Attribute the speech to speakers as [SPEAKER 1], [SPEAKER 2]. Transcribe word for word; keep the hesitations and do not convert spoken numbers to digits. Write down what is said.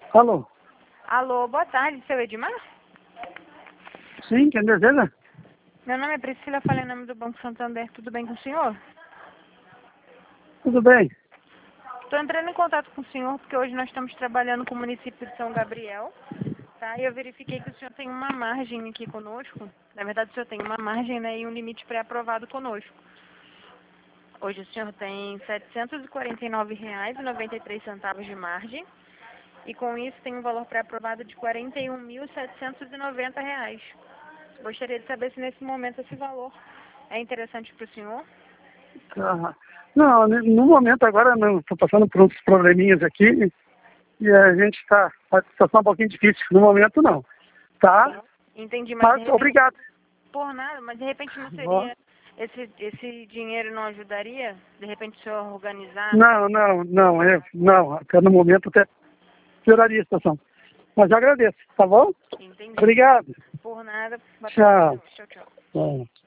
[SPEAKER 1] Alô?
[SPEAKER 2] Alô, boa tarde, seu Edmar?
[SPEAKER 1] Sim, quem deseja?
[SPEAKER 2] Meu nome é Priscila, falei em nome do Banco Santander, tudo bem com o senhor?
[SPEAKER 1] Tudo bem?
[SPEAKER 2] Estou entrando em contato com o senhor porque hoje nós estamos trabalhando com o município de São Gabriel, tá? E eu verifiquei que o senhor tem uma margem aqui conosco. Na verdade, o senhor tem uma margem, né, e um limite pré-aprovado conosco. Hoje o senhor tem setecentos e quarenta e nove reais e noventa e três centavos de margem. E com isso tem um valor pré-aprovado de quarenta e um mil setecentos e noventa reais. Gostaria de saber se nesse momento esse valor é interessante para o senhor.
[SPEAKER 1] Ah, não, no momento agora não, estou passando por uns probleminhas aqui e a gente está, a situação é um pouquinho difícil. No momento não, tá?
[SPEAKER 2] Entendi, mas,
[SPEAKER 1] Mas
[SPEAKER 2] de repente,
[SPEAKER 1] obrigado.
[SPEAKER 2] por nada, mas de repente não
[SPEAKER 1] Ó,
[SPEAKER 2] seria, esse, esse dinheiro não ajudaria? De repente o senhor organizar?
[SPEAKER 1] Não, não, não, é, não, até no momento até pioraria a situação. Mas eu agradeço, tá bom?
[SPEAKER 2] Entendi.
[SPEAKER 1] Obrigado.
[SPEAKER 2] Por nada. Boa tarde.
[SPEAKER 1] Tchau.
[SPEAKER 2] Tchau, tchau.
[SPEAKER 1] Tchau.